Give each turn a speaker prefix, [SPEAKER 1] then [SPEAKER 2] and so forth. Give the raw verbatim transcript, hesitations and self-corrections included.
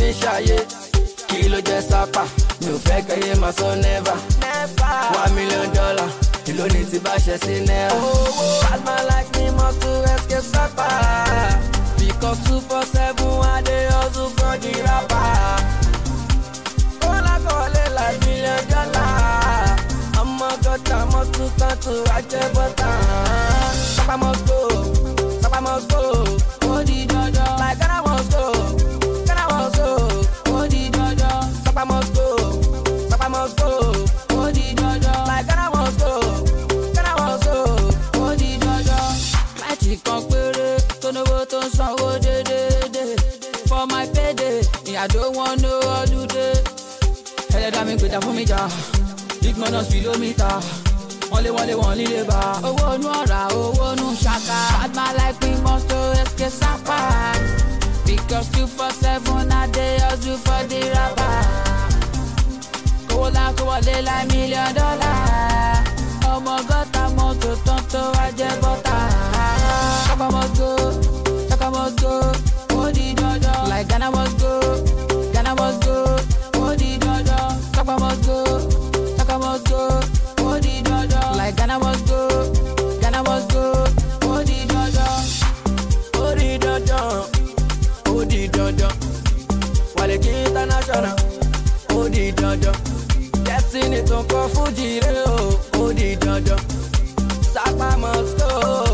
[SPEAKER 1] ṣayé kí ló jẹ́ sápà mi ò fẹ́ kẹ́yẹ́ máa sọ never one million dollar kí ló ní ti bá ṣe sí náírà. Bad man like me must to escape sápà because two four seven I dey hustle for the rapper. Kọ́lá kọ́lé like million dollar ọmọ gọ́tà must to come to ajẹ́ bọ́tà. Sápà must go, sápà must go, ó di dandan. Like Ghana must go, Ghana must go, ó di dandan. Sápà must go, sápà must go, ó di dandan. Like Ghana must go, Ghana must go, ó di dandan. Láti kan péré tó náwó tó ń sanwó dédédé. For my payday, I don't want no holiday. Ẹlẹ́dàá mi gbèjà fún mi jà, big minus kilometer. Wọ́n lé wọ́n lé wọ́n líle bá. Owó inú ọ̀rá, owó inú ṣaka. Bad man like me must to escape sápà. Because two four seven I dey hustle for the rapper. Kówó lá kówó lé like million dollar. Ọmọ gọ́tà mọ́tò tán tó wá jẹ́ bọ́tà. Sápà must go, sápà must go, ó di dandan. Like Ghana must go, Ghana must go, ó di dandan. Sápà must go, sápà must go, ó di dandan. Like Ghana must go, Ghana must go, ó di dandan. Ó di dandan, ó di dandan. Wale Kí international, ó di dandan. Destiny tó ń kọ́ Fuji rẹ̀ o, ó di dandan. Sápà must go.